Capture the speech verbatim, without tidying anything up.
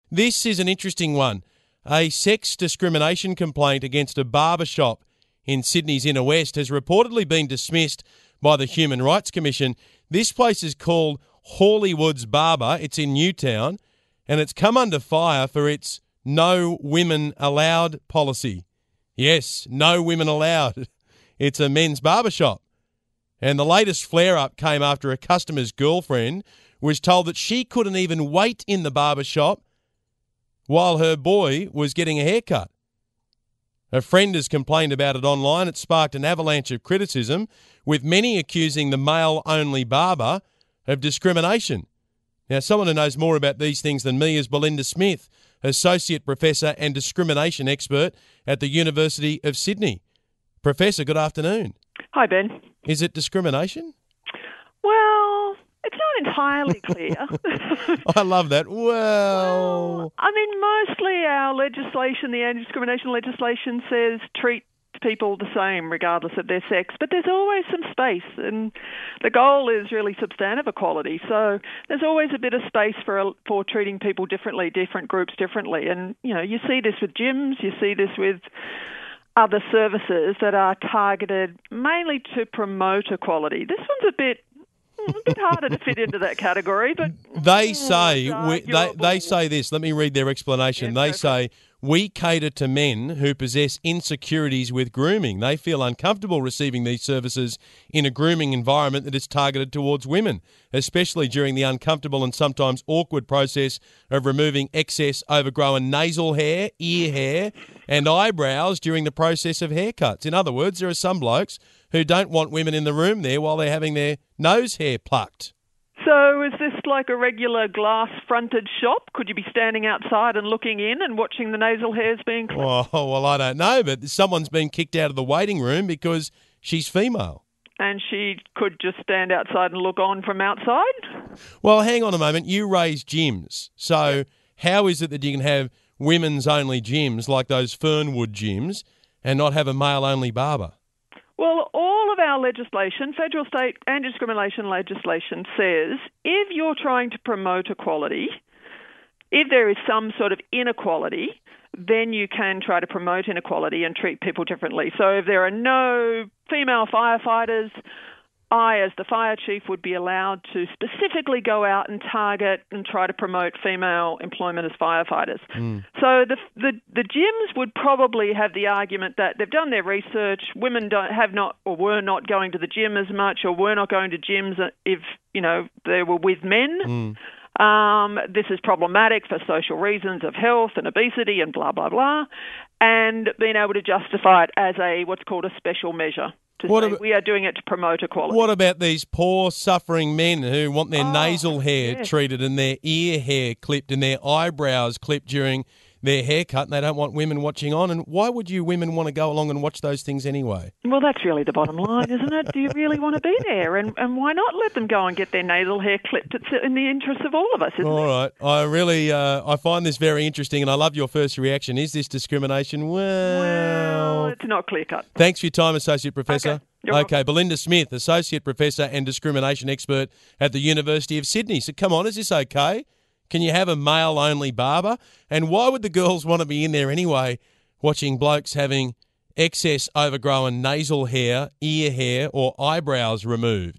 This is an interesting one. A sex discrimination complaint against a barber shop in Sydney's inner west has reportedly been dismissed by the Human Rights Commission. This place is called Hawleywood's Barber. It's in Newtown, and it's come under fire for its no women allowed policy. Yes, no women allowed. It's a men's barber shop. And the latest flare-up came after a customer's girlfriend was told that she couldn't even wait in the barber shop while her boy was getting a haircut. A friend has complained about it online. It sparked an avalanche of criticism, with many accusing the male-only barber of discrimination. Now, someone who knows more about these things than me is Belinda Smith, Associate Professor and Discrimination Expert at the University of Sydney. Professor, good afternoon. Hi, Ben. Is it discrimination? Well, it's not entirely clear. I love that. Well, well, I mean, mostly our legislation, the anti-discrimination legislation, says treat people the same regardless of their sex, but there's always some space, and the goal is really substantive equality. So there's always a bit of space for for treating people differently, different groups differently, and you know, you see this with gyms, you see this with other services that are targeted mainly to promote equality. This one's a bit a bit harder to fit into that category, but they say mm, we, they they say this. Let me read their explanation. Yes, they say we cater to men who possess insecurities with grooming. They feel uncomfortable receiving these services in a grooming environment that is targeted towards women, especially during the uncomfortable and sometimes awkward process of removing excess overgrown nasal hair, ear hair, and eyebrows during the process of haircuts. In other words, there are some blokes who don't want women in the room there while they're having their nose hair plucked. So is this like a regular glass-fronted shop? Could you be standing outside and looking in and watching the nasal hairs being clipped? Oh, well, I don't know, but someone's been kicked out of the waiting room because she's female. And she could just stand outside and look on from outside? Well, hang on a moment. You raise gyms. So Yep. How is it that you can have women's-only gyms like those Fernwood gyms and not have a male-only barber? Well, all of our legislation, federal, state, anti-discrimination legislation says if you're trying to promote equality, if there is some sort of inequality, then you can try to promote inequality and treat people differently. So if there are no female firefighters, I, as the fire chief, would be allowed to specifically go out and target and try to promote female employment as firefighters. Mm. So the, the the gyms would probably have the argument that they've done their research. Women don't have not or were not going to the gym as much, or were not going to gyms if you know they were with men. Mm. Um, this is problematic for social reasons of health and obesity and blah blah blah, and being able to justify it as a what's called a special measure. To what say about, we are doing it to promote equality. What about these poor, suffering men who want their oh, nasal hair yes. treated and their ear hair clipped and their eyebrows clipped during their haircut, and they don't want women watching on? And why would you women want to go along and watch those things anyway? Well, that's really the bottom line, isn't it? Do you really want to be there? And and why not let them go and get their nasal hair clipped? It's in the interest of all of us, isn't all it? All right. I really, uh, I find this very interesting, and I love your first reaction. Is this discrimination? Well, well it's not clear-cut. Thanks for your time, Associate Professor. Okay. You're okay, welcome. Belinda Smith, Associate Professor and Discrimination Expert at the University of Sydney. So come on, is this okay? Can you have a male-only barber? And why would the girls want to be in there anyway, watching blokes having excess overgrown nasal hair, ear hair or eyebrows removed?